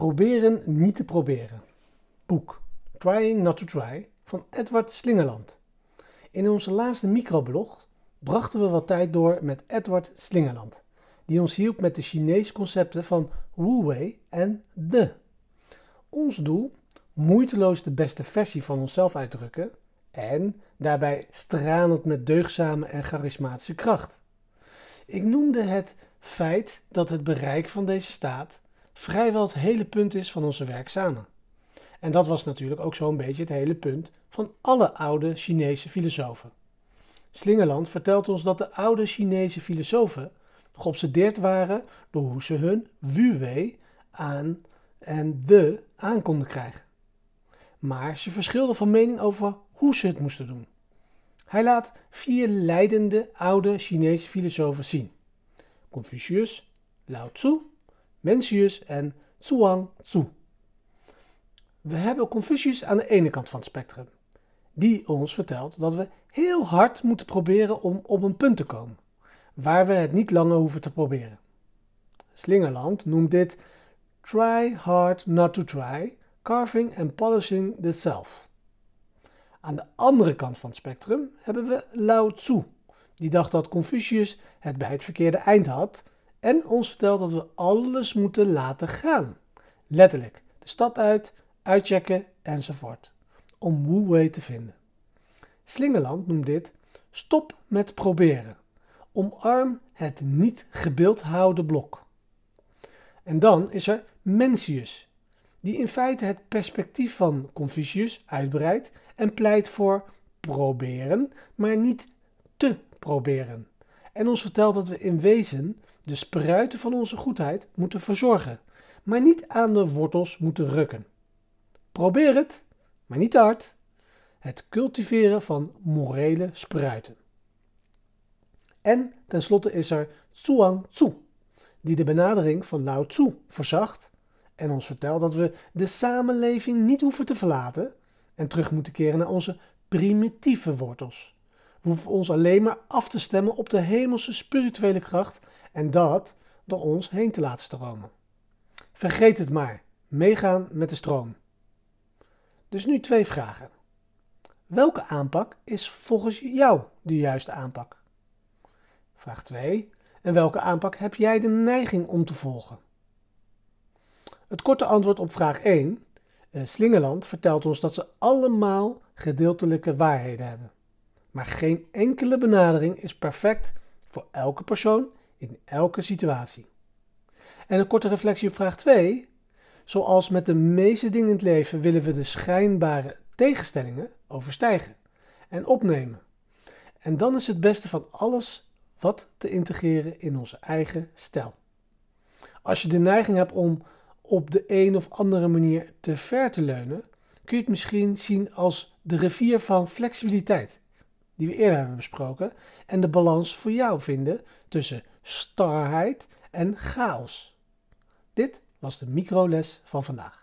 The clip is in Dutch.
Proberen niet te proberen. Boek Trying Not to Try van Edward Slingerland. In onze laatste microblog brachten we wat tijd door met Edward Slingerland, die ons hielp met de Chinese concepten van Wu Wei en De. Ons doel: moeiteloos de beste versie van onszelf uitdrukken en daarbij stralend met deugdzame en charismatische kracht. Ik noemde het feit dat het bereik van deze staat vrijwel het hele punt is van onze werk samen. En dat was natuurlijk ook zo'n beetje het hele punt van alle oude Chinese filosofen. Slingerland vertelt ons dat de oude Chinese filosofen geobsedeerd waren door hoe ze hun Wu Wei aan en De aan konden krijgen. Maar ze verschilden van mening over hoe ze het moesten doen. Hij laat 4 leidende oude Chinese filosofen zien: Confucius, Lao Tzu, Mencius en Zhuangzi. We hebben Confucius aan de ene kant van het spectrum, die ons vertelt dat we heel hard moeten proberen om op een punt te komen, waar we het niet langer hoeven te proberen. Slingerland noemt dit try hard not to try, carving and polishing the self. Aan de andere kant van het spectrum hebben we Lao Tzu, die dacht dat Confucius het bij het verkeerde eind had en ons vertelt dat we alles moeten laten gaan. Letterlijk, de stad uit, uitchecken enzovoort, om Wu Wei te vinden. Slingerland noemt dit stop met proberen. Omarm het niet gebeeldhouwde blok. En dan is er Mencius, die in feite het perspectief van Confucius uitbreidt en pleit voor proberen, maar niet te proberen. En ons vertelt dat we in wezen de spruiten van onze goedheid moeten verzorgen, maar niet aan de wortels moeten rukken. Probeer het, maar niet te hard. Het cultiveren van morele spruiten. En tenslotte is er Zhuangzi, die de benadering van Lao Tzu verzacht en ons vertelt dat we de samenleving niet hoeven te verlaten en terug moeten keren naar onze primitieve wortels. We hoeven ons alleen maar af te stemmen op de hemelse spirituele kracht en dat door ons heen te laten stromen. Vergeet het maar, meegaan met de stroom. Dus nu 2 vragen. Welke aanpak is volgens jou de juiste aanpak? Vraag 2. En welke aanpak heb jij de neiging om te volgen? Het korte antwoord op vraag 1. Slingerland vertelt ons dat ze allemaal gedeeltelijke waarheden hebben. Maar geen enkele benadering is perfect voor elke persoon in elke situatie. En een korte reflectie op vraag 2. Zoals met de meeste dingen in het leven willen we de schijnbare tegenstellingen overstijgen en opnemen. En dan is het beste van alles wat te integreren in onze eigen stijl. Als je de neiging hebt om op de een of andere manier te ver te leunen, kun je het misschien zien als de rivier van flexibiliteit, die we eerder hebben besproken, en de balans voor jou vinden tussen starheid en chaos. Dit was de microles van vandaag.